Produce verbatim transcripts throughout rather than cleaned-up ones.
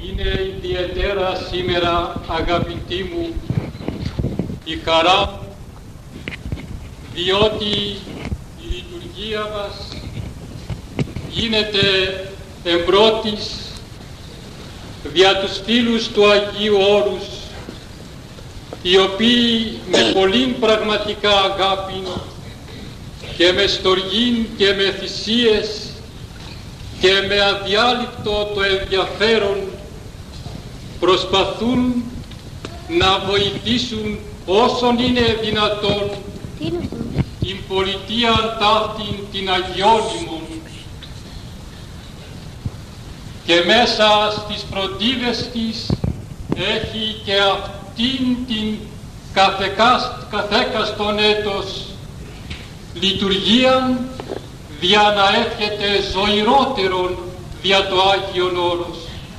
Είναι ιδιαίτερα σήμερα, αγαπητοί μου, η χαρά μου, διότι η λειτουργία μας γίνεται εμπρότης δια τους φίλους του Αγίου Όρους, οι οποίοι με πολλήν πραγματικά αγάπη και με στοργήν και με θυσίες και με αδιάλειπτο το ενδιαφέρον προσπαθούν να βοηθήσουν όσον είναι δυνατόν την πολιτεία ταύτην την αγιώνυμον, και μέσα στις φροντίδες της έχει και αυτήν την καθέκαστον έτος λειτουργίαν, δια να εύχεται ζωηρότερον δια το Άγιον Όρος.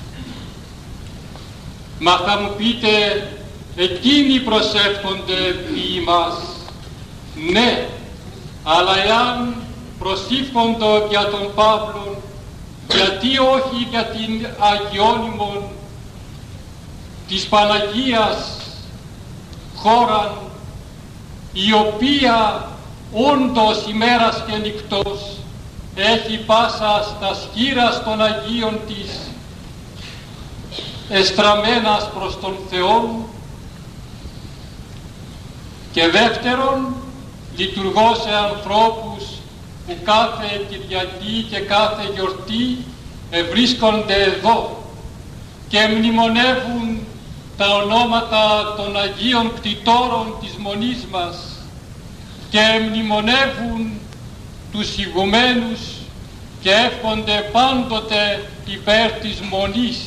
Μα θα μου πείτε, εκείνοι προσεύχονται επί μας. Ναι, αλλά εάν προσεύχονται για τον Παύλον, γιατί όχι για την αγιώνυμον της Παναγίας χώραν, η οποία όντως ημέρας και νυχτός έχει πάσα στα σκύρας των Αγίων της εστραμμένας προς τον Θεόν, και δεύτερον λειτουργώ σε ανθρώπους που κάθε Κυριακή και κάθε γιορτή ευρίσκονται εδώ και μνημονεύουν τα ονόματα των Αγίων Κτητόρων της Μονής μας και μνημονεύουν τους ηγουμένους και εύχονται πάντοτε υπέρ της Μονής.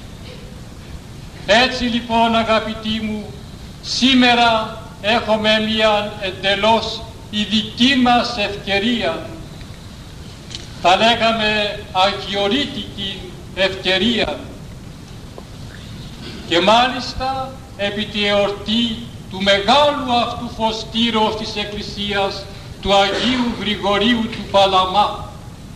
Έτσι λοιπόν, αγαπητοί μου, σήμερα έχουμε μια εντελώς ειδική μας ευκαιρία, θα λέγαμε αγιορείτικη ευκαιρία, και μάλιστα επί τη εορτή του μεγάλου αυτού φωστήρος της Εκκλησίας, του Αγίου Γρηγορίου του Παλαμά.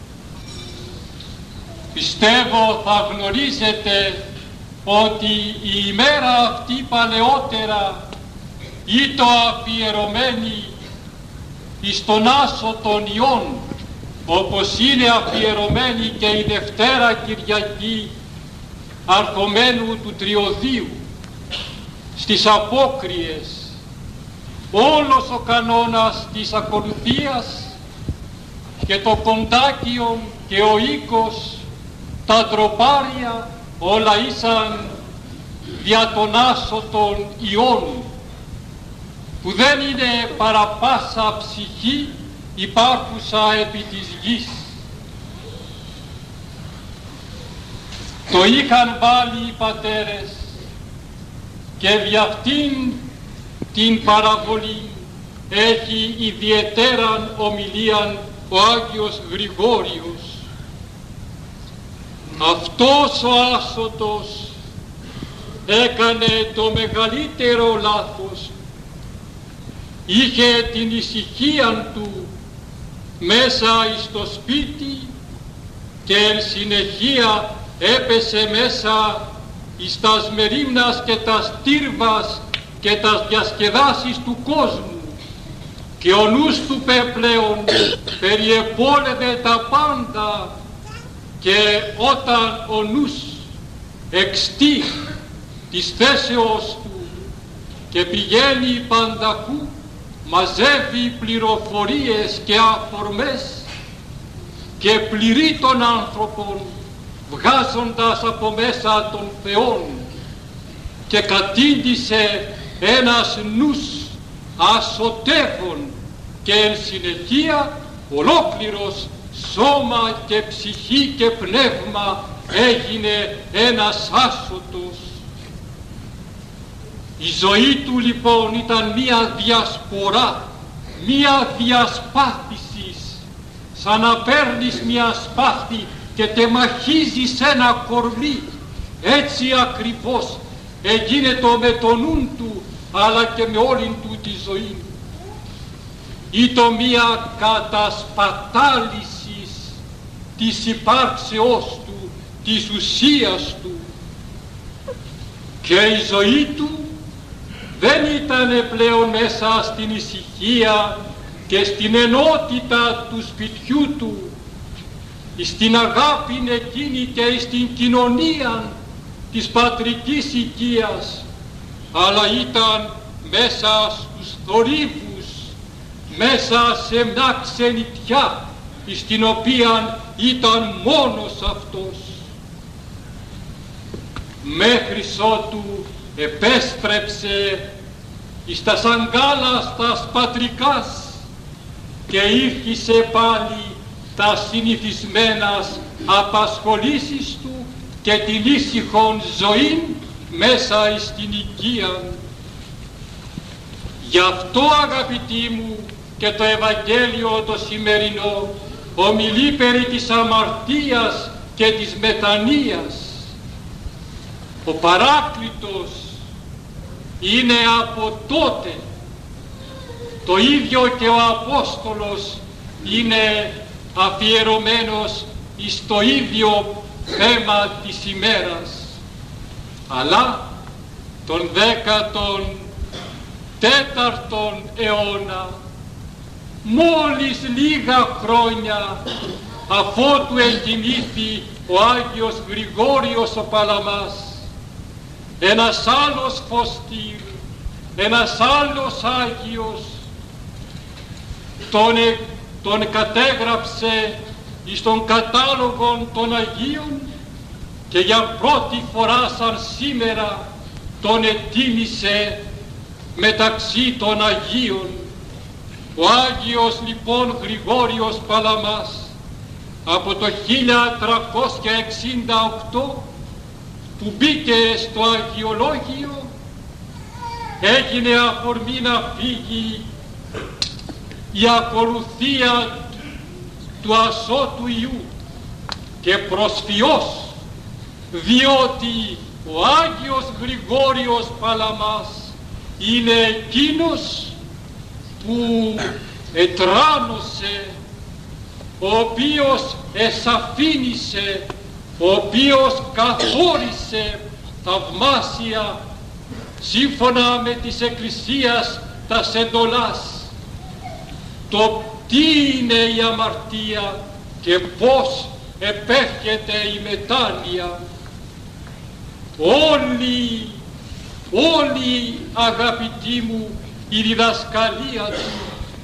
Πιστεύω θα γνωρίζετε ότι η ημέρα αυτή παλαιότερα ήτο αφιερωμένη εις τον Άσο των Ιών, όπως είναι αφιερωμένη και η Δευτέρα Κυριακή αρχομένου του Τριωδίου στις Απόκριες. Όλος ο κανόνας της ακολουθίας και το κοντάκιο και ο οίκος, τα τροπάρια, όλα ήσαν δια τον Άσο των Ιών, που δεν είναι παραπάσα ψυχή υπάρχουσα επί της γης. Το είχαν βάλει οι πατέρες, και δι' αυτήν την παραβολή έχει ιδιαιτέραν ομιλίαν ο Άγιος Γρηγόριος. Αυτός ο άσωτος έκανε το μεγαλύτερο λάθος. Είχε την ησυχία του μέσα εις το σπίτι και εν συνεχεία έπεσε μέσα εις τας μερίμνας και τας τύρβας και τας διασκεδάσεις του κόσμου, και ο νους του πλέον περιεπόλευε τα πάντα, και όταν ο νους εξτεί της θέσεως του και πηγαίνει πανταχού, μαζεύει πληροφορίες και αφορμές και πληρεί τον άνθρωπον, βγάζοντας από μέσα των Θεών, και κατήντησε ένας νους ασωτεύων και εν συνεχεία ολόκληρος σώμα και ψυχή και πνεύμα έγινε ένας άσωτος. Η ζωή του λοιπόν ήταν μία διασπορά, μία διασπάθηση, σαν να παίρνεις μία σπάθη και τεμαχίζεις ένα κορμί. Έτσι ακριβώς εγίνετο με τον νου του, αλλά και με όλη του τη ζωή. Ήτο μία κατασπατάληση της υπάρξεώς του, της ουσίας του, και η ζωή του δεν ήταν πλέον μέσα στην ησυχία και στην ενότητα του σπιτιού του, στην αγάπη εκείνη και στην κοινωνία της πατρικής οικίας, αλλά ήταν μέσα στους θορύβους, μέσα σε μια ξενιτιά στην οποία ήταν μόνος αυτός, μέχρι ότου επέστρεψε εις τα σαγκάλας τας πατρικάς και ήρχισε πάλι τα συνηθισμένας απασχολήσεις του και την ήσυχον ζωήν μέσα εις την οικία. Γι' αυτό, αγαπητοί μου, και το Ευαγγέλιο το σημερινό ομιλεί περί της αμαρτίας και της μετανοίας. Ο Παράκλητος είναι από τότε, το ίδιο και ο Απόστολος είναι αφιερωμένος εις το ίδιο θέμα της ημέρας. Αλλά τον δέκατον τέταρτον αιώνα, μόλις λίγα χρόνια αφότου εγκοιμήθη ο Άγιος Γρηγόριος ο Παλαμάς, ένας άλλος Φωστήρ, ένας άλλος Άγιος τον, ε, τον κατέγραψε εις τον κατάλογο των Αγίων και για πρώτη φορά σαν σήμερα τον ετίμησε μεταξύ των Αγίων. Ο Άγιος λοιπόν Γρηγόριος Παλαμάς από το χίλια τριακόσια εξήντα οκτώ που μπήκε στο Αγιολόγιο έγινε αφορμή να φύγει η ακολουθία του ασώτου Ιού και προσφιός, διότι ο Άγιος Γρηγόριος Παλαμάς είναι εκείνος που ετράνωσε, ο οποίος εσαφήνισε, ο οποίος καθόρισε θαυμάσια σύμφωνα με της Εκκλησίας τας εντολάς το τι είναι η αμαρτία και πώς επέρχεται η μετάνοια. Όλοι, όλοι αγαπητοί μου, η διδασκαλία του,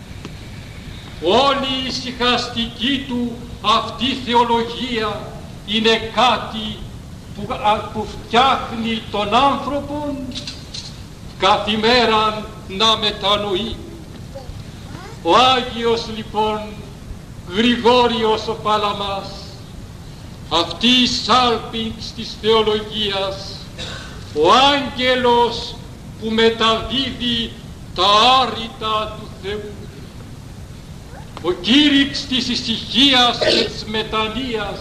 όλη η ησυχαστική του αυτή θεολογία είναι κάτι που, που φτιάχνει τον άνθρωπο καθημέραν να μετανοεί. Ο Άγιος λοιπόν Γρηγόριος ο Παλαμάς, αυτή η σάλπιγγ της θεολογίας, ο άγγελος που μεταδίδει τα άρρητα του Θεού, ο κήρυξ της ησυχίας και της μετανοίας,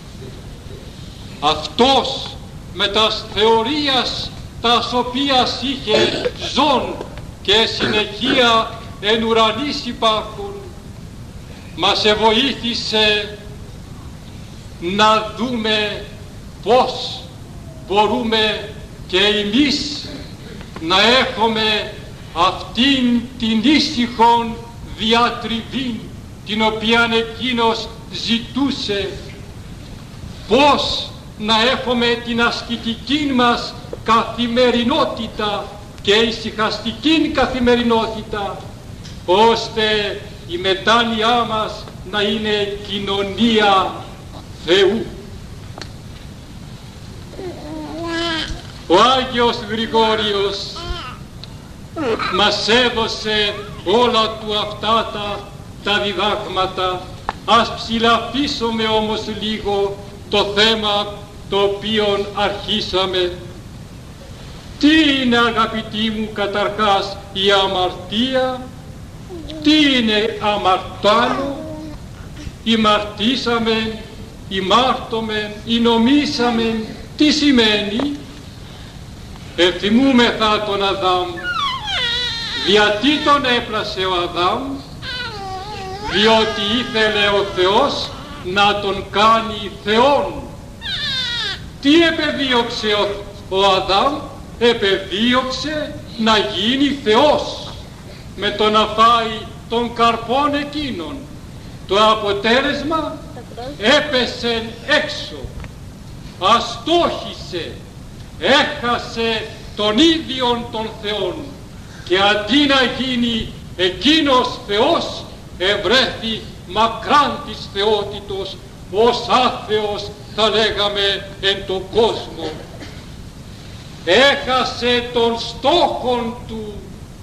αυτός με τας θεωρίας τας οποίας είχε ζών και συνεχεία εν ουρανής υπάρχουν, μας εβοήθησε να δούμε πώς μπορούμε και εμείς να έχουμε αυτήν την ήσυχον διατριβή την οποία εκείνος ζητούσε, πώς να έχουμε την ασκητική μας καθημερινότητα και ησυχαστική καθημερινότητα, ώστε η μετάνοιά μας να είναι κοινωνία Θεού. Ο Άγιος Γρηγόριος μας έδωσε όλα του αυτά τα, τα διδάγματα. Ας ψηλαφίσουμε όμως λίγο το θέμα το οποίο αρχίσαμε. Τι είναι, αγαπητοί μου, καταρχάς η αμαρτία? Τι είναι αμαρτάνω? Ημαρτήσαμε, ημάρτωμεν, ηνομήσαμε. Τι σημαίνει? Εθυμούμεθα τον Αδάμ. Γιατί τον έπλασε ο Αδάμ? Διότι ήθελε ο Θεός να τον κάνει Θεόν. Τι επεδίωξε ο, ο Αδάμ? επεδίωξε να γίνει Θεός με το να φάει των καρπών εκείνων. Το αποτέλεσμα έπεσε έξω, αστόχησε, έχασε τον ίδιον των Θεών και αντί να γίνει εκείνος Θεός ευρέθη μακράν της θεότητος ως άθεος, θα λέγαμε, εν τον κόσμο. Έχασε τον στόχον του,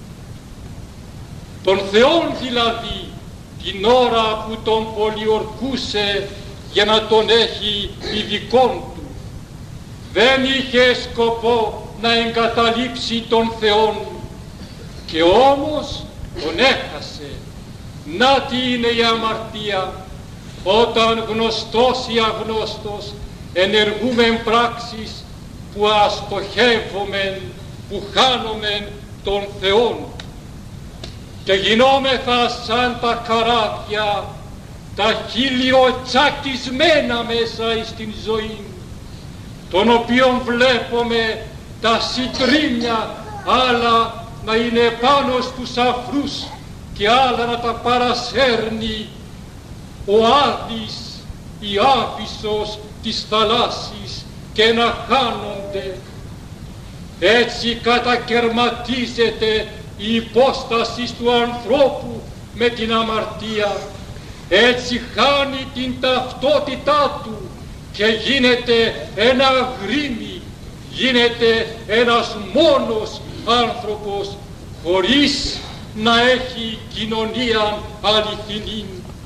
τον Θεόν δηλαδή, την ώρα που τον πολιορκούσε για να τον έχει ειδικόν του. Δεν είχε σκοπό να εγκαταλείψει τον Θεόν και όμως τον έχασε. Να τι είναι η αμαρτία, όταν γνωστός ή αγνώστος ενεργούμεν πράξεις που αστοχεύομεν, που χάνομεν τον Θεόν και γινόμεθα σαν τα καράβια, τα χιλιοτσακισμένα μέσα στην ζωή, των οποίων βλέπουμε τα συντρίμια άλλα να είναι πάνω στους αφρούς και άλλα να τα παρασέρνει ο Άδης ή Άβυσσος της θαλάσσης και να χάνονται. Έτσι κατακερματίζεται η υπόσταση του ανθρώπου με την αμαρτία. Έτσι χάνει την ταυτότητά του και γίνεται ένα γρήμι, γίνεται ένας μόνος άνθρωπος χωρίς να έχει κοινωνία αληθινή.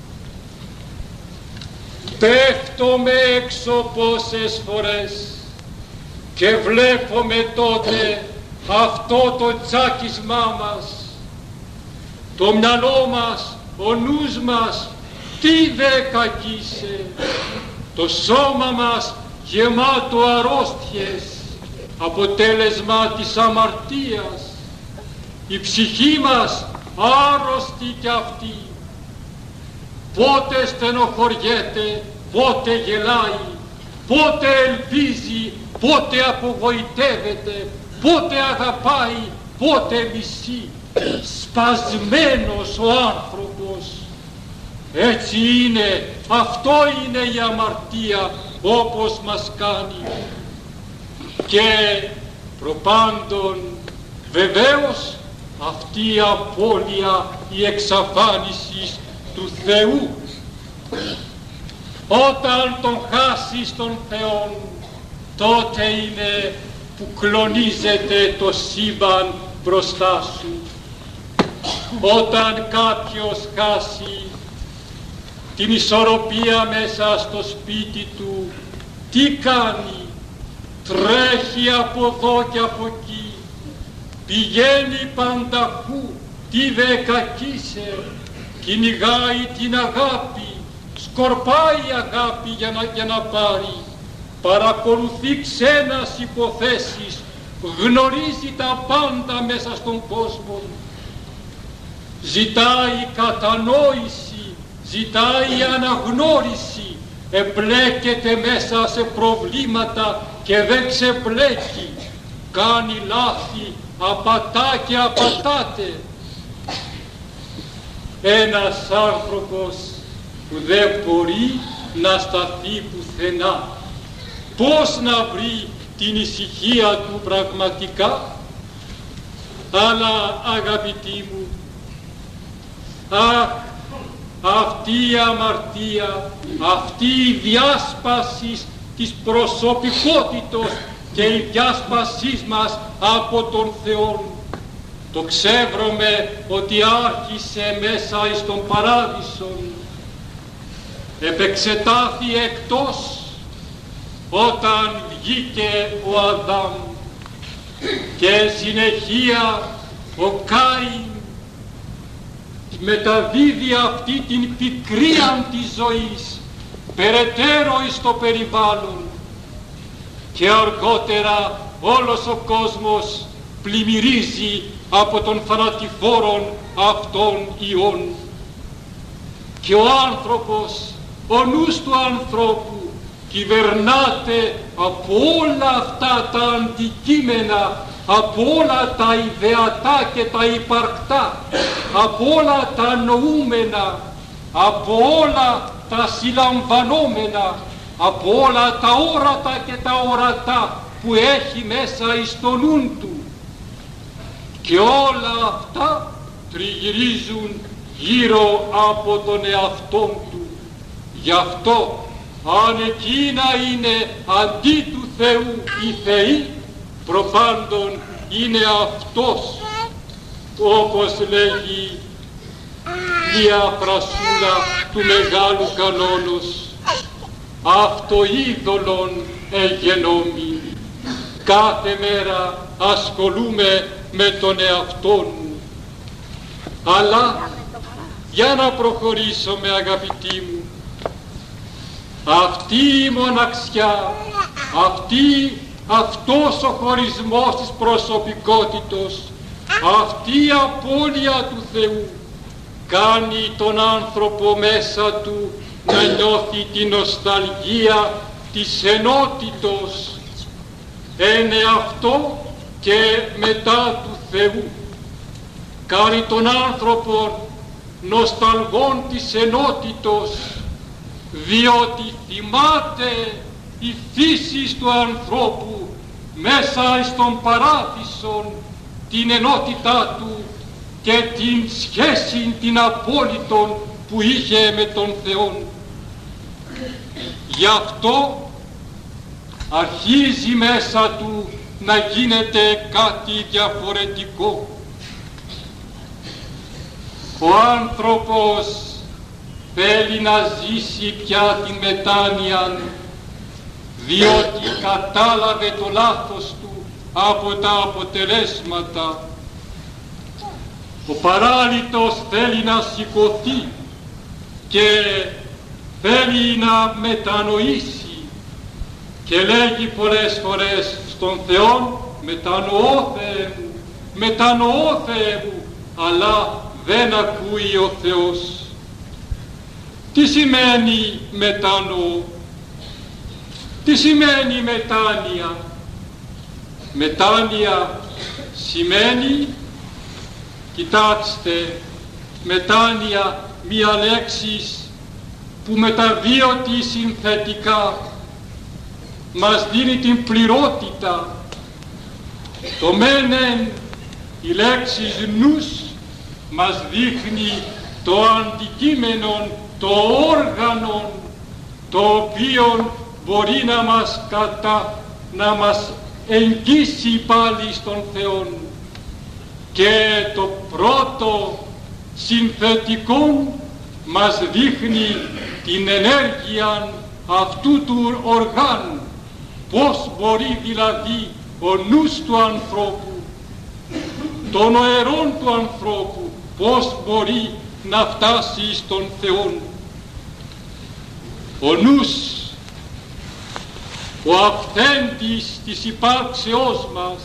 Πέφτομαι έξω πόσες φορές και βλέπουμε τότε αυτό το τσάκισμά μας, το μυαλό μας, ο νους μας, τι δε κακίσε, το σώμα μας γεμάτο αρρώστιες, αποτέλεσμα της αμαρτίας, η ψυχή μας άρρωστη κι αυτή, πότε στενοχωριέται, πότε γελάει, πότε ελπίζει, πότε απογοητεύεται, πότε αγαπάει, πότε μισεί. Σπασμένος ο άνθρωπος. Έτσι είναι, αυτό είναι η αμαρτία όπως μας κάνει. Και προπάντων βεβαίως αυτή η απώλεια, η εξαφάνιση του Θεού. Όταν τον χάσεις τον Θεόν, τότε είναι που κλονίζεται το σύμπαν μπροστά σου. Όταν κάποιος χάσει την ισορροπία μέσα στο σπίτι του, τι κάνει? Τρέχει από εδώ και από εκεί, πηγαίνει πανταχού, τι δε κακίσε, κυνηγάει την αγάπη, σκορπάει αγάπη για να, για να πάρει, παρακολουθεί ξένας υποθέσεις, γνωρίζει τα πάντα μέσα στον κόσμο, ζητάει κατανόηση, ζητάει αναγνώριση, εμπλέκεται μέσα σε προβλήματα και δεν ξεπλέκει, κάνει λάθη, απατά και απατάται. Ένας άνθρωπος που δεν μπορεί να σταθεί πουθενά, πώς να βρει την ησυχία του πραγματικά? Αλλά αγαπητοί μου, αχ, αυτή η αμαρτία, αυτή η διάσπαση της προσωπικότητος και η διάσπασή μας από τον Θεό, το ξεύρωμε ότι άρχισε μέσα εις τον παράδεισο, επεξετάθη εκτός όταν βγήκε ο Αδάμ και συνεχεία ο Κάιν μεταδίδει αυτή την πικρία της ζωής περαιτέρω εις το περιβάλλον και αργότερα όλος ο κόσμος πλημμυρίζει από τον θανατηφόρον αυτών ιών και ο άνθρωπος, ο νους του ανθρώπου κυβερνάται από όλα αυτά τα αντικείμενα από όλα τα ιδεατά και τα υπαρκτά, από όλα τα νοούμενα, από όλα τα συλλαμβανόμενα, από όλα τα όρατα και τα ορατά που έχει μέσα εις το νου του. Και όλα αυτά τριγυρίζουν γύρω από τον εαυτόν του. Γι' αυτό, αν εκείνα είναι αντί του Θεού οι θεοί, προπάντων είναι αυτός, όπως λέγει μια φρασούλα του Μεγάλου Κανόνος, αυτοείδωλον εγενόμη. Κάθε μέρα ασχολούμαι με τον εαυτό μου. Αλλά για να προχωρήσουμε, αγαπητοί μου, αυτή η μοναξιά, αυτή, αυτός ο χωρισμός της προσωπικότητος, αυτή η απώλεια του Θεού κάνει τον άνθρωπο μέσα του να νιώθει την νοσταλγία της ενότητος εν εαυτό και μετά του Θεού. Κάνει τον άνθρωπο νοσταλγών της ενότητος, διότι θυμάται η φύση του ανθρώπου μέσα στον παράδεισον την ενότητά του και την σχέση την απόλυτον που είχε με τον Θεό. Γι' αυτό αρχίζει μέσα του να γίνεται κάτι διαφορετικό. Ο άνθρωπος θέλει να ζήσει πια την μετάνοια, διότι κατάλαβε το λάθος του από τα αποτελέσματα. Ο παράλυτος θέλει να σηκωθεί και θέλει να μετανοήσει και λέγει πολλές φορές στον Θεό, μετανοώ Θεέ μου, μετανοώ Θεέ μου, αλλά δεν ακούει ο Θεός. Τι σημαίνει μετανοώ? Τι σημαίνει μετάνοια? Μετάνοια σημαίνει, κοιτάξτε, μετάνοια μία λέξη που μεταβίωτη συνθετικά μας δίνει την πληρότητα. Το μένεν, η λέξη νους, μας δείχνει το αντικείμενο, το όργανο, το οποίο μπορεί να μας, κατα... να μας εγγύσει πάλι στον Θεό. Και το πρώτο συνθετικό μας δείχνει την ενέργεια αυτού του οργάνου, πώς μπορεί δηλαδή ο νους του ανθρώπου, των νοερών του ανθρώπου, πώς μπορεί να φτάσει στον Θεό. Ο νους, ο αυθέντης της υπάρξεώς μας,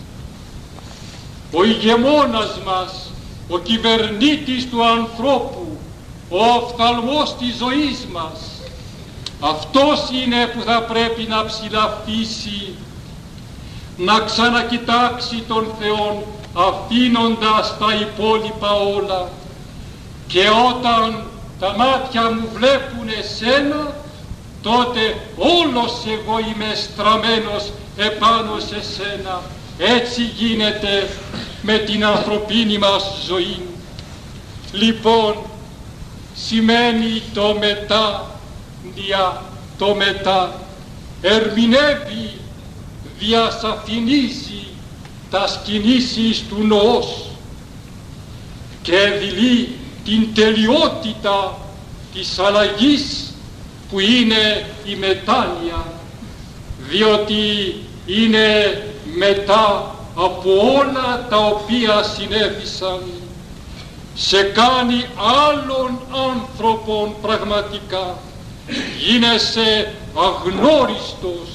ο ηγεμόνας μας, ο κυβερνήτης του ανθρώπου, ο οφθαλμός της ζωής μας, αυτός είναι που θα πρέπει να ψηλαφίσει, να ξανακοιτάξει τον Θεό, αφήνοντας τα υπόλοιπα όλα. Και όταν τα μάτια μου βλέπουν εσένα, τότε όλος εγώ είμαι στραμμένος επάνω σε σένα. Έτσι γίνεται με την ανθρωπίνη μας ζωή. Λοιπόν, σημαίνει το μετά, δια το μετά, ερμηνεύει, διασαφηνίζει τα κινήσεις του νοός και δηλεί την τελειότητα της αλλαγής που είναι η μετάνοια, διότι είναι μετά από όλα τα οποία συνέβησαν, σε κάνει άλλον άνθρωπον πραγματικά, γίνεσαι αγνώριστος,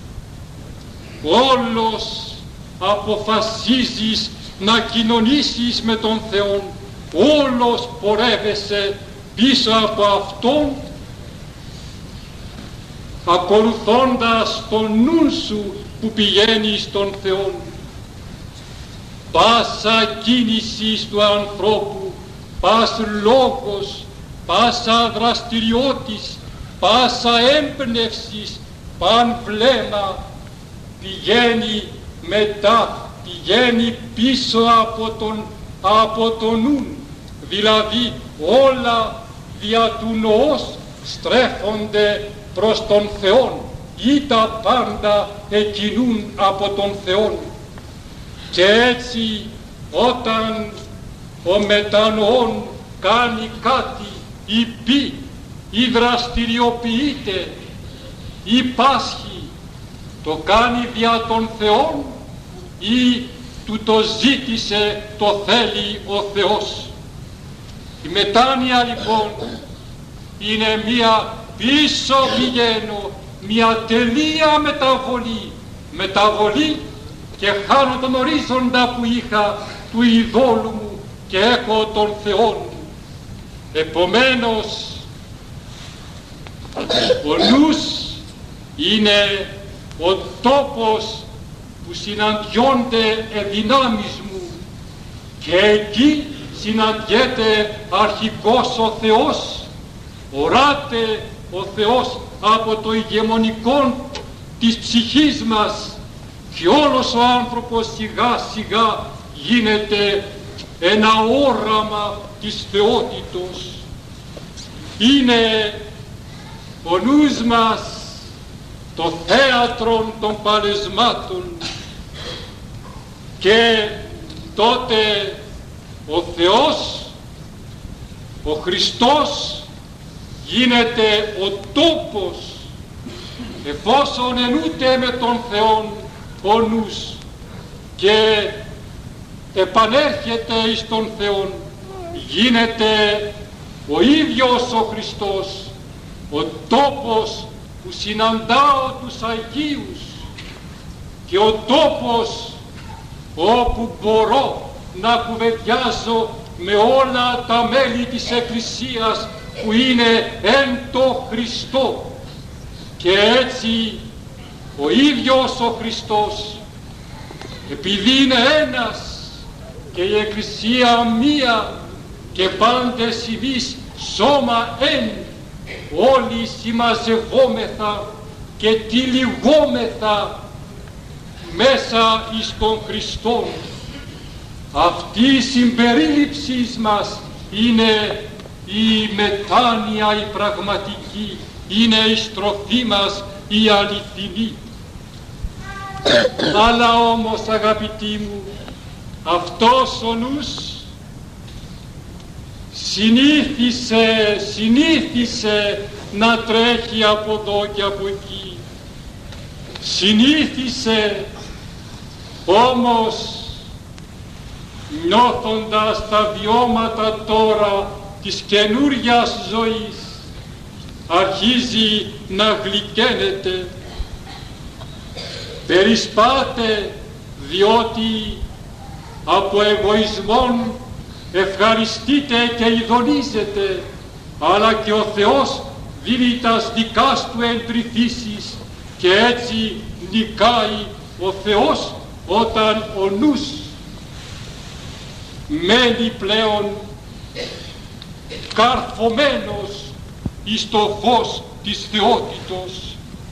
όλος αποφασίζεις να κοινωνήσεις με τον Θεό, όλος πορεύεσαι πίσω από Αυτόν, ακολουθώντας τον νου σου που πηγαίνει στον Θεό. πάσα κίνηση του ανθρώπου, πας λόγος, πάσα δραστηριότης, πάσα έμπνευσης, παν βλέμμα πηγαίνει μετά, πηγαίνει πίσω από τον, από τον νουν, δηλαδή όλα δια του νοός στρέφονται προς τον Θεόν ή τα πάντα εκκινούν από τον Θεόν. Και έτσι όταν ο μετανοών κάνει κάτι ή πει ή δραστηριοποιείται ή πάσχει, το κάνει δια των Θεών ή του το ζήτησε, το θέλει ο Θεός. Η μετάνοια λοιπόν είναι μία πίσω πηγαίνω, μία τελεία μεταβολή, μεταβολή και χάνω τον ορίζοντα που είχα του ειδόλου μου και έχω τον Θεόν μου. Επομένως ο νους είναι ο τόπος που συναντιόνται εδυνάμεις μου και εκεί συναντιέται αρχικός ο Θεός, οράται ο Θεός από το ηγεμονικό της ψυχής μας και όλος ο άνθρωπος σιγά σιγά γίνεται ένα όραμα της θεότητος. Είναι ο νους μας το θέατρο των παλεσμάτων και τότε ο Θεός, ο Χριστός γίνεται ο τόπος, εφόσον ενούται με τον Θεόν ο νους και επανέρχεται εις τον Θεόν, γίνεται ο ίδιος ο Χριστός, ο τόπος που συναντάω τους Αγίους και ο τόπος όπου μπορώ να κουβεντιάζω με όλα τα μέλη της Εκκλησίας που είναι εν το Χριστό. Και έτσι ο ίδιος ο Χριστός, επειδή είναι ένας και η Εκκλησία μία και πάντες ιδείς σώμα εν, όλοι συμμαζευόμεθα και τυλιγόμεθα μέσα εις τον Χριστόν. Αυτή η συμπερίληψη μας είναι η μετάνοια η πραγματική, είναι η στροφή μας η αληθινή. Αλλά όμως αγαπητοί μου, αυτός ο νους συνήθισε, συνήθισε να τρέχει από εδώ και από εκεί. Συνήθισε, όμως νιώθοντας τα βιώματα τώρα της καινούριας ζωής, αρχίζει να γλυκαίνεται. Περισπάται διότι από εγωισμόν ευχαριστείτε και ειδονίζετε, αλλά και ο Θεός δίνει τας δικάς του εντρυφήσεις και έτσι νικάει ο Θεός όταν ο νους μένει πλέον καρφωμένος εις το φως της θεότητος.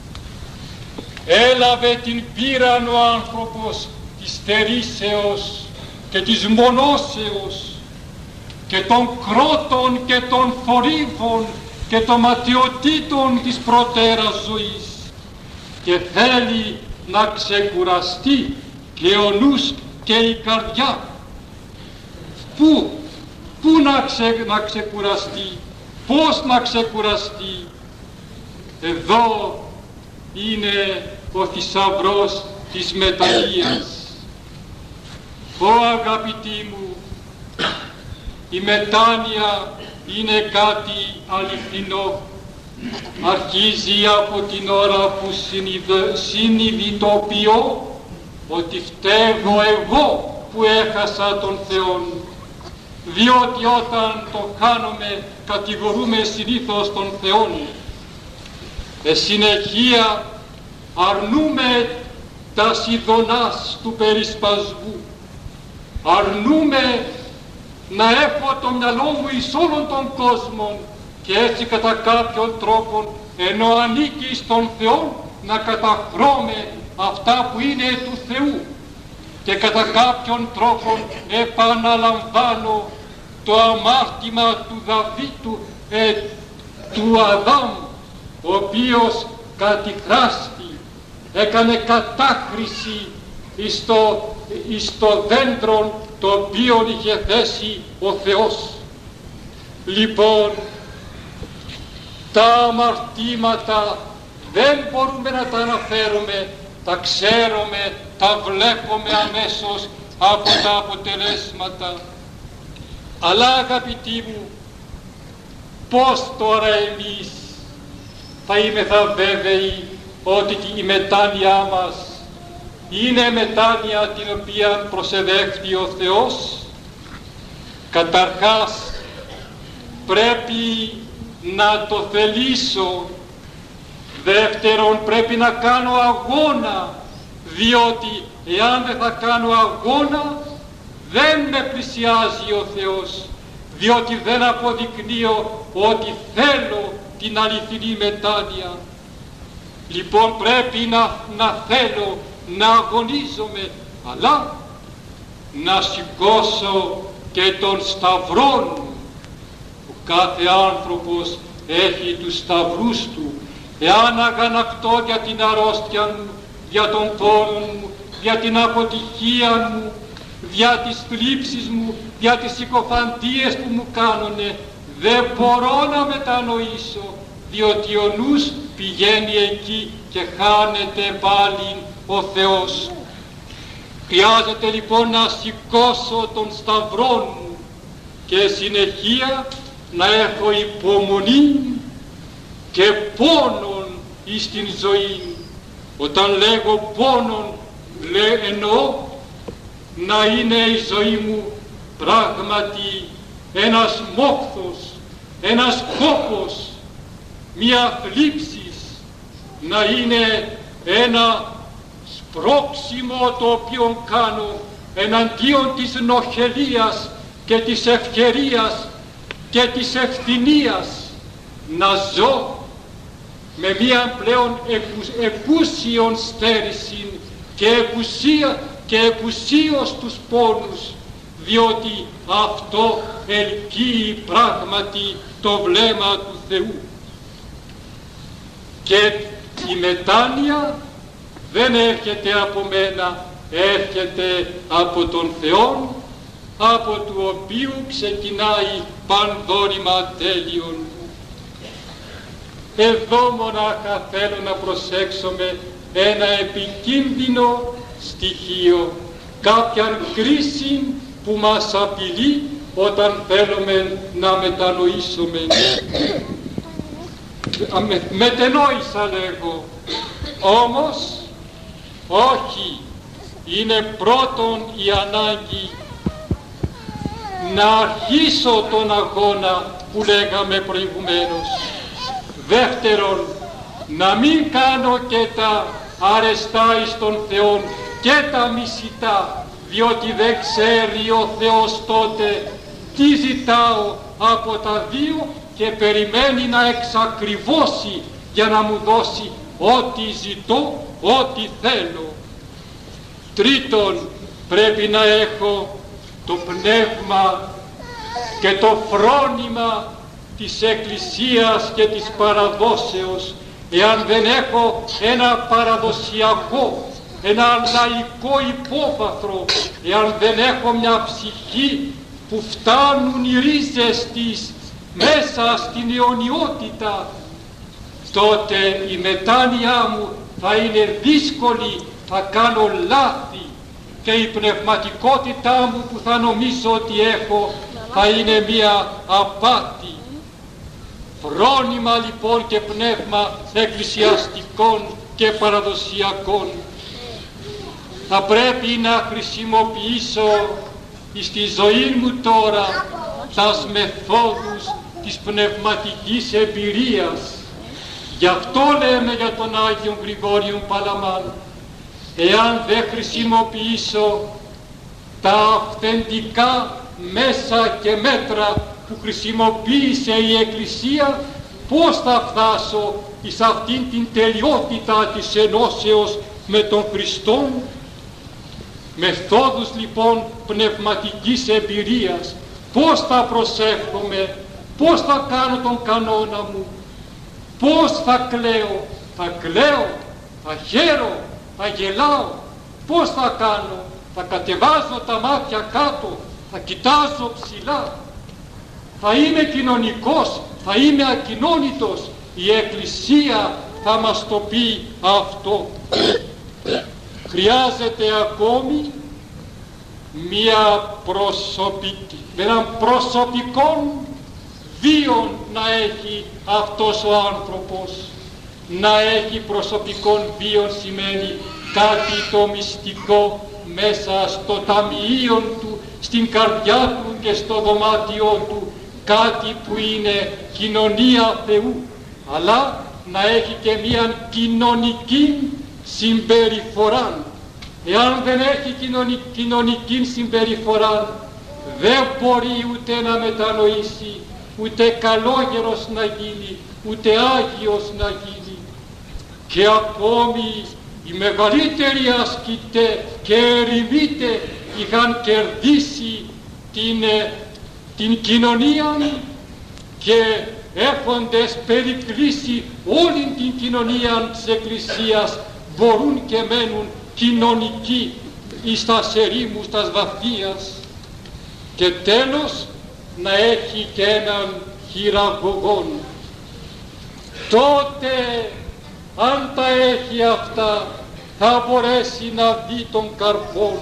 Έλαβε την πήραν ο άνθρωπος της θερήσεως και της μονώσεως και των κρότων και των θορύβων και των ματιωτήτων της προτέρας ζωής και θέλει να ξεκουραστεί και ο νους και η καρδιά. Πού, πού να, ξε, να ξεκουραστεί, πώς να ξεκουραστεί? Εδώ είναι ο θησαυρός της μετανοίας. Ω αγαπητοί μου, η μετάνοια είναι κάτι αληθινό. Αρχίζει από την ώρα που συνειδητοποιώ ότι φταίω εγώ που έχασα τον Θεόν, διότι όταν το χάνουμε κατηγορούμε συνήθως τον Θεόν. Ε, συνεχεία αρνούμε τα ειδονάς του περισπασμού αρνούμε να έχω το μυαλό μου εις όλων των κόσμων και έτσι κατά κάποιον τρόπο, ενώ ανήκει στον Θεό, να καταχρώμε αυτά που είναι του Θεού και κατά κάποιον τρόπο επαναλαμβάνω το αμάρτημα του Δαβίτου, ε, του Αδάμ, ο οποίος κατηχράστη, έκανε κατάχρηση εις το, εις το δέντρο το οποίο είχε θέσει ο Θεός. Λοιπόν, τα αμαρτήματα δεν μπορούμε να τα αναφέρουμε, τα ξέρουμε, τα βλέπουμε αμέσως από τα αποτελέσματα. Αλλά αγαπητοί μου, πώς τώρα εμείς θα είμεθα βέβαιοι ότι η μετάνοιά μας είναι μετάνοια την οποία προσεδέχθη ο Θεός? Καταρχάς πρέπει να το θελήσω. Δεύτερον, πρέπει να κάνω αγώνα, διότι εάν δεν θα κάνω αγώνα δεν με πλησιάζει ο Θεός, διότι δεν αποδεικνύω ότι θέλω την αληθινή μετάνοια. Λοιπόν, πρέπει να, να θέλω, να αγωνίζομαι, αλλά να σηκώσω και τον σταυρό μου. Ο κάθε άνθρωπος έχει τους σταυρούς του. Εάν αγανακτώ για την αρρώστια μου, για τον πόνο μου, για την αποτυχία μου, για τις θλίψεις μου, για τις συκοφαντίες που μου κάνουνε, δεν μπορώ να μετανοήσω, διότι ο νους πηγαίνει εκεί και χάνεται πάλι ο Θεός. Χρειάζεται λοιπόν να σηκώσω τον σταυρό μου και συνεχεία να έχω υπομονή και πόνον εις την ζωή. Όταν λέγω πόνον, λέ, εννοώ να είναι η ζωή μου πράγματι ένας μόχθος, ένας κόπος, μια θλίψης, να είναι ένα σπρώξιμο το οποίο κάνω εναντίον της νοχελίας και της ευκαιρίας και της ευθυνίας, να ζω με μία πλέον επούσιον στέρηση και επουσία και επουσίως τους πόνους, διότι αυτό ελκύει πράγματι το βλέμμα του Θεού. Και η μετάνοια δεν έρχεται από μένα, έρχεται από τον Θεό, από του οποίου ξεκινάει πανδόρημα τέλειον. Εδώ μονάχα θέλω να προσέξουμε ένα επικίνδυνο στοιχείο, κάποια κρίση που μας απειλεί όταν θέλουμε να μετανοήσουμε. Με, μετενόησα λέγω, όμως όχι, είναι πρώτον η ανάγκη να αρχίσω τον αγώνα που λέγαμε προηγουμένως. Δεύτερον, να μην κάνω και τα αρεστά εις τον Θεόν και τα μισητά, διότι δεν ξέρει ο Θεός τότε τι ζητάω από τα δύο και περιμένει να εξακριβώσει για να μου δώσει ό,τι ζητώ, ό,τι θέλω. Τρίτον, πρέπει να έχω το πνεύμα και το φρόνημα της Εκκλησίας και της παραδόσεως. Εάν δεν έχω ένα παραδοσιακό, ένα λαϊκό υπόβαθρο, εάν δεν έχω μια ψυχή που φτάνουν οι ρίζες της μέσα στην αιωνιότητα, τότε η μετάνοιά μου θα είναι δύσκολη, θα κάνω λάθη και η πνευματικότητά μου που θα νομίζω ότι έχω θα είναι μια απάτη. Φρόνημα λοιπόν και πνεύμα εκκλησιαστικών και παραδοσιακών. Θα πρέπει να χρησιμοποιήσω στη ζωή μου τώρα τας μεθόδους της πνευματικής εμπειρίας. Γι' αυτό λέμε για τον Άγιον Γρηγόριον Παλαμάν, εάν δεν χρησιμοποιήσω τα αυθεντικά μέσα και μέτρα που χρησιμοποίησε η Εκκλησία, πώς θα φτάσω εις αυτήν την τελειότητα της ενώσεως με τον Χριστόν. Μεθόδους λοιπόν πνευματικής εμπειρίας, πώς θα προσεύχομαι, πώς θα κάνω τον κανόνα μου, πώς θα κλαίω, θα κλαίω, θα χαίρω, θα γελάω, πώς θα κάνω, θα κατεβάζω τα μάτια κάτω, θα κοιτάζω ψηλά, θα είμαι κοινωνικός, θα είμαι ακοινώνητος. Η Εκκλησία θα μας το πει αυτό. Χρειάζεται ακόμη μία προσωπική, έναν προσωπικό βίον να έχει αυτός ο άνθρωπος. Να έχει προσωπικό βίον σημαίνει κάτι το μυστικό μέσα στο ταμείο του, στην καρδιά του και στο δωμάτιό του, κάτι που είναι κοινωνία Θεού, αλλά να έχει και μια κοινωνική συμπεριφορά. Εάν δεν έχει κοινωνική, κοινωνική συμπεριφορά, δεν μπορεί ούτε να μετανοήσει, ούτε καλόγερος να γίνει, ούτε Άγιος να γίνει. Και ακόμη οι μεγαλύτεροι ασκητές και ερημίτες είχαν κερδίσει την, την κοινωνία και έχοντες περικλείσει όλη την κοινωνία της Εκκλησίας μπορούν και μένουν κοινωνικοί εις τα ερήμους τας βαθίας. Και τέλος να έχει και έναν χειραγωγόν. Τότε αν τα έχει αυτά θα μπορέσει να δει τον καρπόν.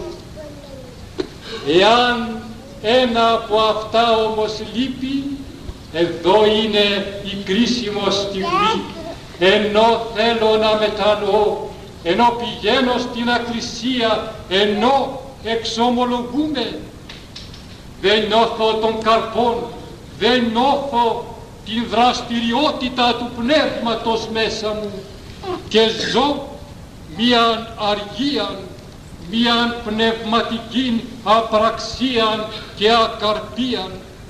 Εάν ένα από αυτά όμως λείπει, εδώ είναι η κρίσιμη στιγμή. Ενώ θέλω να μετανοώ, ενώ πηγαίνω στην Εκκλησία, ενώ εξομολογούμε, δεν νιώθω τον καρπόν, δεν νιώθω την δραστηριότητα του πνεύματος μέσα μου και ζω μίαν αργίαν, μίαν πνευματική απραξίαν και ακαρπίαν.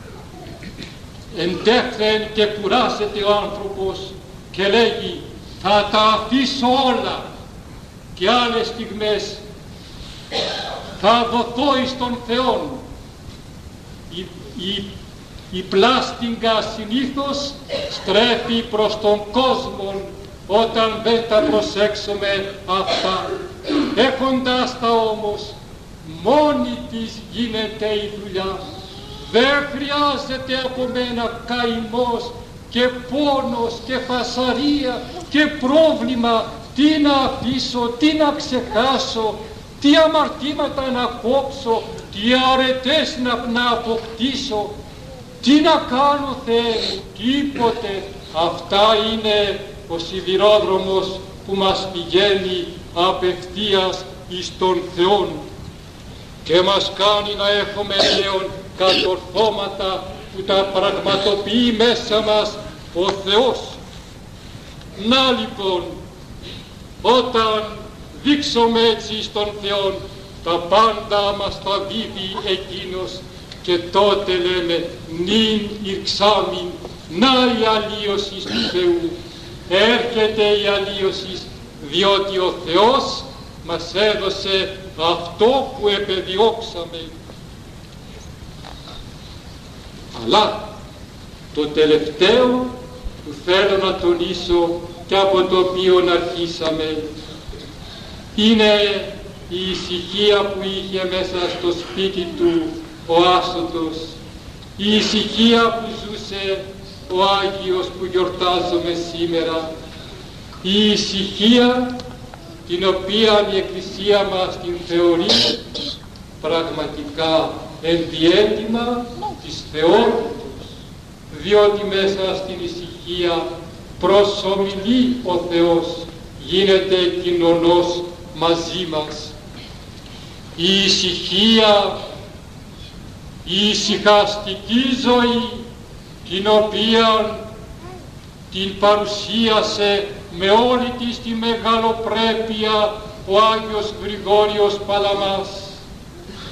Εντεύθεν και κουράζεται ο άνθρωπος και λέγει θα τα αφήσω όλα και άλλες στιγμές θα δοθώ εις τον Θεόν. Η, η, η πλάστιγκα συνήθως στρέφει προς τον κόσμο όταν δεν τα προσέξουμε αυτά. Έχοντας τα όμως, μόνη της γίνεται η δουλειά. Δεν χρειάζεται από μένα καημός και πόνος και φασαρία και πρόβλημα. Τι να αφήσω, τι να ξεχάσω, τι αμαρτήματα να κόψω, τι αρετές να, να αποκτήσω, τι να κάνω Θεέ μου, τίποτε. Αυτά είναι ο σιδηρόδρομος που μας πηγαίνει απευθείας εις τον Θεόν και μας κάνει να έχουμε πλέον κατορθώματα που τα πραγματοποιεί μέσα μας ο Θεός. Να λοιπόν, όταν δείξουμε έτσι στον Θεό, τα πάντα μας τα δίδει Εκείνος και τότε λέμε νυν ηρξάμιν, να η αλλίωση του Θεού. Έρχεται η αλλίωση διότι ο Θεός μας έδωσε αυτό που επεδιώξαμε. Αλλά το τελευταίο που θέλω να τονίσω και από το οποίο αρχίσαμε είναι η ησυχία που είχε μέσα στο σπίτι του ο άσωτος, η ησυχία που ζούσε ο Άγιος που γιορτάζουμε σήμερα, η ησυχία την οποία η Εκκλησία μας την θεωρεί πραγματικά ενδιέτοιμα της θεότητος, διότι μέσα στην ησυχία προσομιλεί ο Θεός, γίνεται κοινωνός μαζί μας. Η ησυχία, η ησυχαστική ζωή, την οποία την παρουσίασε με όλη της τη μεγαλοπρέπεια ο Άγιος Γρηγόριος Παλαμάς.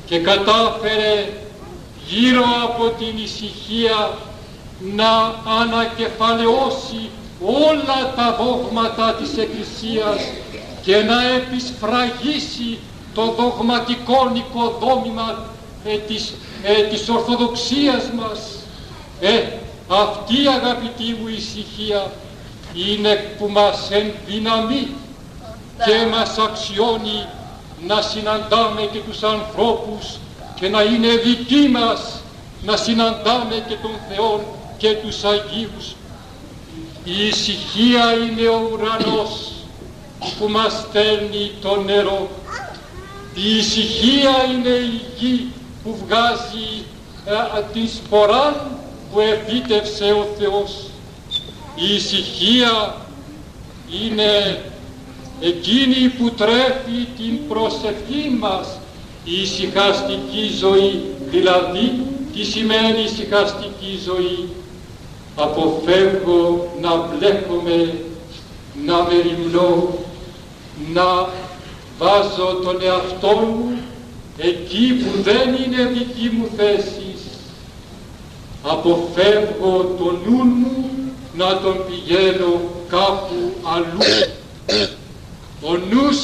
και κατάφερε γύρω από την ησυχία να ανακεφαλαιώσει όλα τα δόγματα της Εκκλησίας και να επισφραγίσει το δογματικό οικοδόμημα ε, της, ε, της Ορθοδοξίας μας. Ε, αυτή, αγαπητή μου, ησυχία είναι που μας ενδυναμεί και μας αξιώνει να συναντάμε και τους ανθρώπους και να είναι δική μας να συναντάμε και τον Θεό και τους Αγίους. Η ησυχία είναι ο ουρανός που μας στέλνει το νερό. Η ησυχία είναι η γη που βγάζει ε, την σπορά που εφύτευσε ο Θεός. Η ησυχία είναι εκείνη που τρέφει την προσευχή μας. Η ησυχαστική ζωή, δηλαδή, τι σημαίνει ησυχαστική ζωή? Αποφεύγω να μπλέκομαι, να μεριμνώ, να βάζω τον εαυτό μου εκεί που δεν είναι δική μου θέση. Αποφεύγω τον νου μου να τον πηγαίνω κάπου αλλού. Ο νους,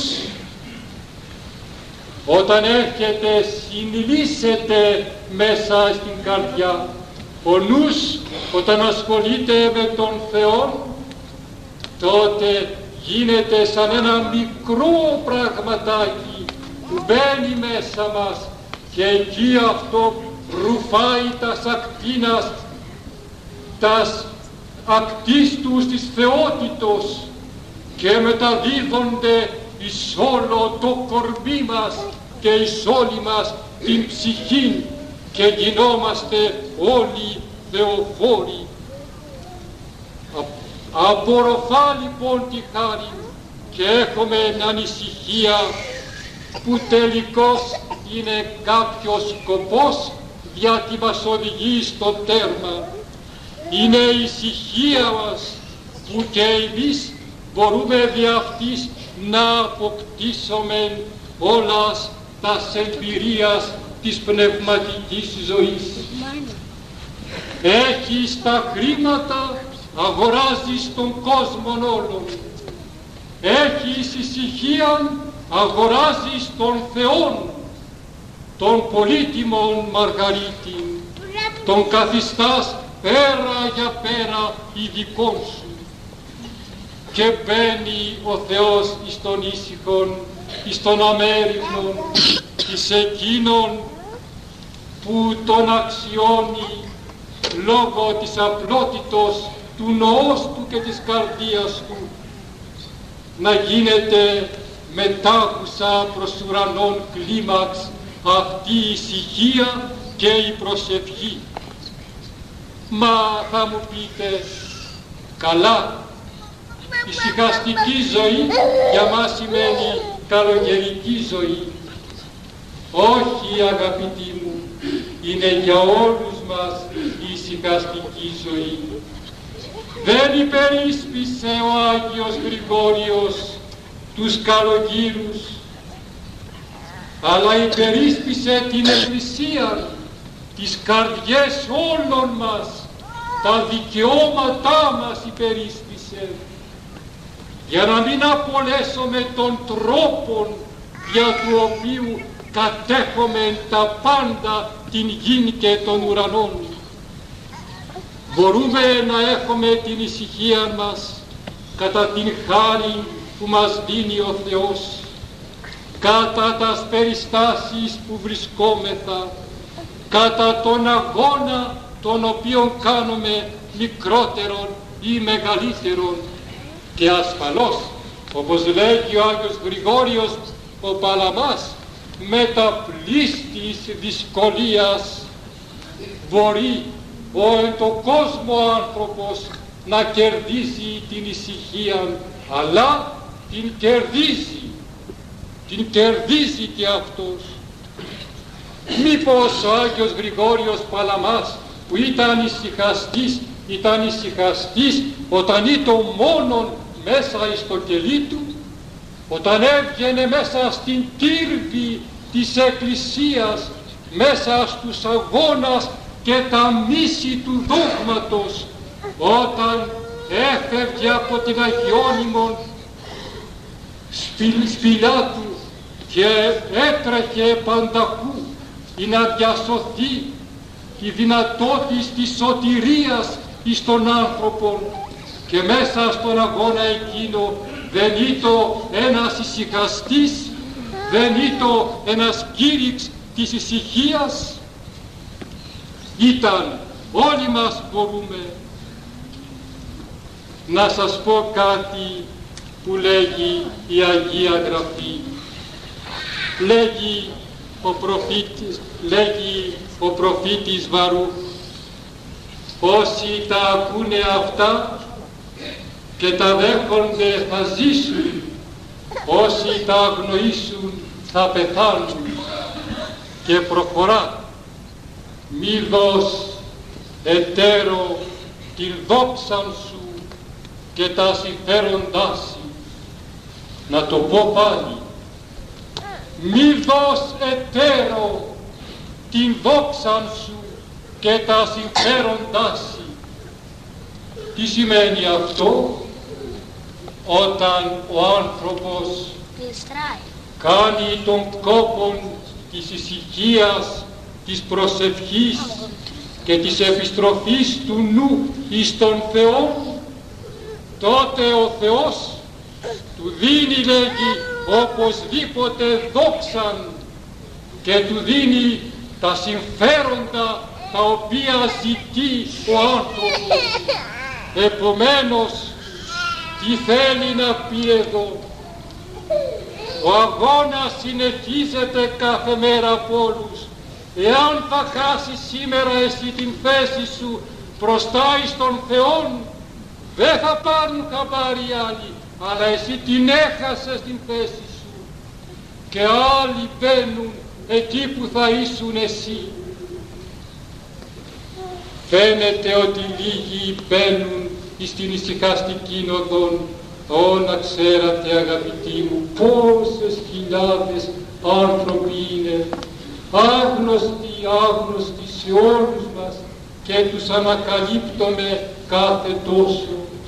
όταν έρχεται, συνειλήσεται μέσα στην καρδιά. Ο νους, όταν ασχολείται με τον Θεό, τότε γίνεται σαν ένα μικρό πραγματάκι που μπαίνει μέσα μας και εκεί αυτό ρουφάει τας ακτίνας, τας ακτίστους της θεότητος και μεταδίδονται εις όλο το κορμί μας και εις όλη μας την ψυχή και γινόμαστε όλοι θεοφόροι. Απορροφά λοιπόν τη χάρη και έχουμε μια ανησυχία που τελικώς είναι κάποιος σκοπός γιατί μας οδηγεί στο τέρμα. Είναι η ησυχία μας που και εμείς μπορούμε δι' αυτής να αποκτήσουμε όλας τας εμπειρίας της πνευματικής ζωής. Έχεις τα χρήματα, αγοράζεις τον κόσμο όλων. Έχεις ησυχία, αγοράζεις τον Θεόν, τον πολύτιμον Μαργαρίτη. Τον καθιστάς πέρα για πέρα ειδικών σου. Και μπαίνει ο Θεός εις τον ήσυχον, εις τον αμέριμνον, εις εκείνον που τον αξιώνει λόγω της απλότητος του νοός του και της καρδίας του να γίνεται μετάκουσα προς ουρανών κλίμαξ αυτή η ησυχία και η προσευχή. Μα θα μου πείτε, καλά, η ησυχαστική ζωή για μας σημαίνει καλογερική ζωή. Όχι, αγαπητοί μου, είναι για όλους μας η ησυχαστική ζωή. Δεν υπερίσπισε ο Άγιος Γρηγόριος τους καλογύρους, αλλά υπερίσπισε την Εκκλησία, τις καρδιές όλων μας, τα δικαιώματά μας υπερίσπισε, για να μην απολέσουμε τον τρόπο για του οποίου κατέχουμε τα πάντα την γη και των ουρανών. Μπορούμε να έχουμε την ησυχία μας κατά την χάρη που μας δίνει ο Θεός, κατά τας περιστάσεις που βρισκόμεθα, κατά τον αγώνα τον οποίον κάνουμε μικρότερον ή μεγαλύτερον. Και ασφαλώς, όπως λέγει ο Άγιος Γρηγόριος ο Παλαμάς, με τα πλήστης δυσκολίας μπορεί ο εν το κόσμο άνθρωπος να κερδίσει την ησυχία, αλλά την κερδίζει, την κερδίζει και αυτός. Μήπως ο Άγιος Γρηγόριος Παλαμάς που ήταν ησυχαστής, ήταν ησυχαστής όταν ήταν μόνον μέσα εις το κελί του, όταν έβγαινε μέσα στην τύρβη της Εκκλησίας μέσα στους αγώνας και τα μίση του δόγματος, όταν έφευγε από την Αγιώνυμον σπηλιά του και έτρεχε πανταχού ή να διασωθεί η δυνατότητα της σωτηρίας εις τον άνθρωπον, και μέσα στον αγώνα εκείνο δεν ήτο ένας ησυχαστής, δεν ήτο ένας κήρυξ της ησυχίας, ήταν όλοι μας μπορούμε. Να σας πω κάτι που λέγει η Αγία Γραφή. Λέγει ο προφήτης, λέγει ο προφήτης Βαρούχ, όσοι τα ακούνε αυτά και τα δέχονται θα ζήσουν, όσοι τα αγνοήσουν θα πεθάνουν. Και προχωρά, μη δώσ' εταίρο την δόξαν σου και τα συμφέροντά σου. Να το πω πάλι, μη δώσ' εταίρο την δόξαν σου και τα συμφέροντά σου. Τι σημαίνει αυτό? Όταν ο άνθρωπος κάνει τον κόπο της ησυχίας, της προσευχής και της επιστροφής του νου εις τον Θεό, τότε ο Θεός του δίνει, λέγει, οπωσδήποτε δόξαν και του δίνει τα συμφέροντα τα οποία ζητεί ο άνθρωπος. Επομένως, τι θέλει να πει εδώ? Ο αγώνας συνεχίζεται κάθε μέρα από όλους. Εάν θα χάσεις σήμερα εσύ την θέση σου μπροστά εις τον Θεόν, δεν θα πάρουν χαμπάρι άλλοι, αλλά εσύ την έχασες την θέση σου και άλλοι μπαίνουν εκεί που θα ήσουν εσύ. Φαίνεται ότι λίγοι μπαίνουν στην ησυχαστική οδόν. Ω, να ξέρατε, αγαπητοί μου, πόσες χιλιάδες άνθρωποι είναι άγνωστοι, άγνωστοι σε όλους μας και τους ανακαλύπτουμε κάθε τόσο.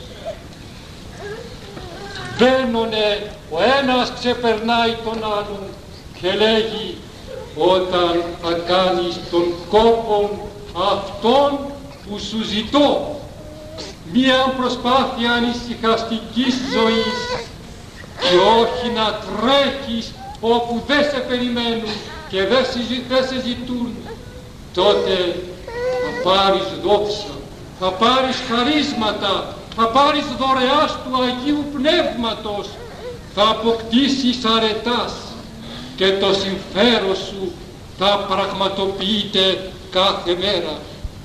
Μπαίνουνε, ο ένας ξεπερνάει τον άλλον και λέγει, όταν θα κάνεις τον κόπο αυτόν που σου ζητώ, μία προσπάθεια ησυχαστικής ζωής και όχι να τρέχεις όπου δεν σε περιμένουν και δεν σε, σε ζητούν, τότε θα πάρεις δόξα, θα πάρεις χαρίσματα, θα πάρεις δωρεάς του Αγίου Πνεύματος, θα αποκτήσεις αρετάς και το συμφέρον σου θα πραγματοποιείται κάθε μέρα.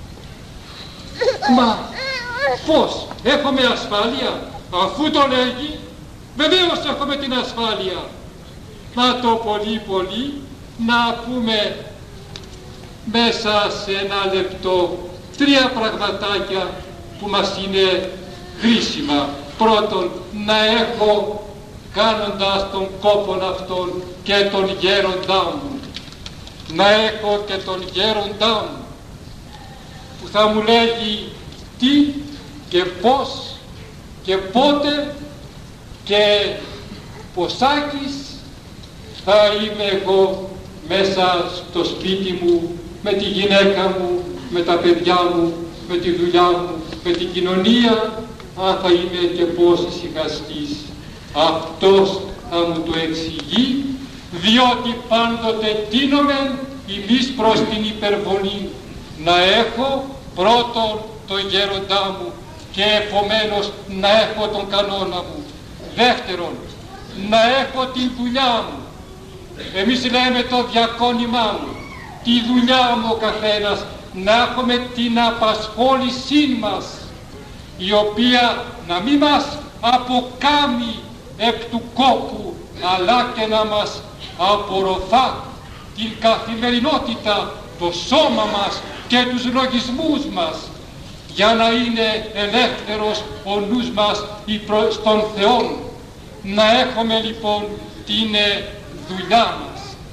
Μα πώς? Έχουμε ασφάλεια? Αφού το λέγει, βεβαίως έχουμε την ασφάλεια. Να το πολύ πολύ να πούμε μέσα σε ένα λεπτό τρία πραγματάκια που μας είναι χρήσιμα. Πρώτον, να έχω κάνοντας τον κόπον αυτόν και τον γέροντά μου, να έχω και τον γέροντά μου που θα μου λέγει τι και πώς και πότε και ποσάκις θα είμαι εγώ μέσα στο σπίτι μου, με τη γυναίκα μου, με τα παιδιά μου, με τη δουλειά μου, με την κοινωνία, αν θα είμαι και πώς ησυχαστής. Αυτός θα μου το εξηγεί, διότι πάντοτε τίνομεν ημείς προς την υπερβολή. Να έχω πρώτον τον γέροντά μου και επομένως να έχω τον κανόνα μου. Δεύτερον, να έχω την δουλειά μου. Εμείς λέμε το διακόνημά μου, τη δουλειά μου ο καθένας, να έχουμε την απασχόλησή μας, η οποία να μην μας αποκάμει εκ του κόπου, αλλά και να μας απορροφά την καθημερινότητα, το σώμα μας και τους λογισμούς μας, για να είναι ελεύθερος ο νους μας στον Θεό. Να έχουμε λοιπόν την δουλειά μας.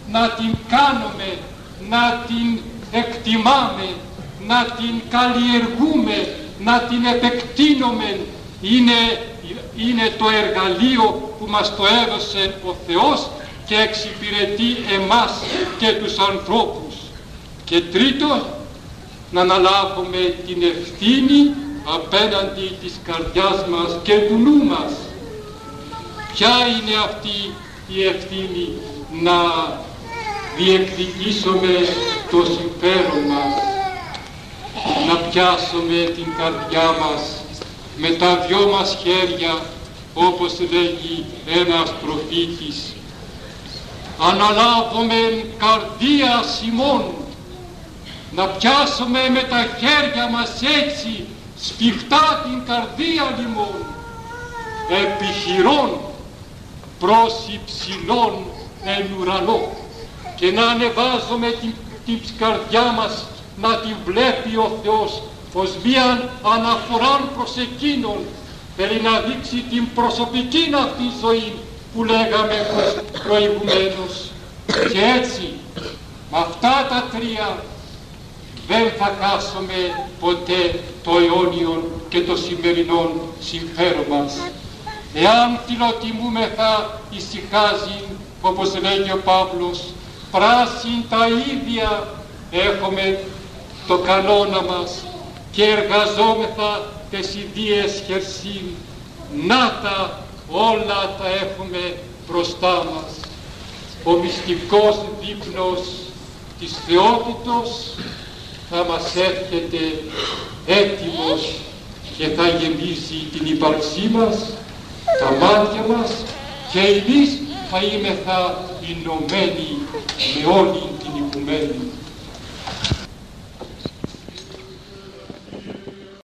να την κάνουμε, να την εκτιμάμε, να την καλλιεργούμε, να την επεκτείνουμε. Είναι, είναι το εργαλείο που μας το έδωσε ο Θεός και εξυπηρετεί εμάς και τους ανθρώπους. Και τρίτον, να αναλάβουμε την ευθύνη απέναντι της καρδιάς μας και του νου μας. Ποια είναι αυτή η ευθύνη? Να διεκδικήσουμε το συμφέρον μας, να πιάσουμε την καρδιά μας με τα δυο μας χέρια, όπως λέγει ένας προφήτης. Αναλάβουμε καρδία ημών, να πιάσουμε με τα χέρια μας έτσι σφιχτά την καρδία ημών, επιχειρών προς υψηλών εν ουρανό, και να ανεβάζουμε την, την καρδιά μας να την βλέπει ο Θεός ως μίαν αναφορά προς Εκείνον. Θέλει να δείξει την προσωπική αυτή ζωή που λέγαμε προηγουμένως. Και έτσι με αυτά τα τρία δεν θα χάσουμε ποτέ το αιώνιον και το σημερινόν συμφέρον μας. Εάν φιλοτιμούμεθα ησυχάζει, όπως λέγει ο Παύλος, πράσιν τα ίδια έχουμε το κανόνα μας και εργαζόμεθα τες ιδίες χερσίν. Να τα όλα τα έχουμε μπροστά μας. Ο μυστικός δείπνος της θεότητος θα μας έρχεται έτοιμος και θα γεμίσει την ύπαρξή μας, τα μάτια μας, και εμείς θα είμεθα ενωμένοι με όλη την οικουμένη.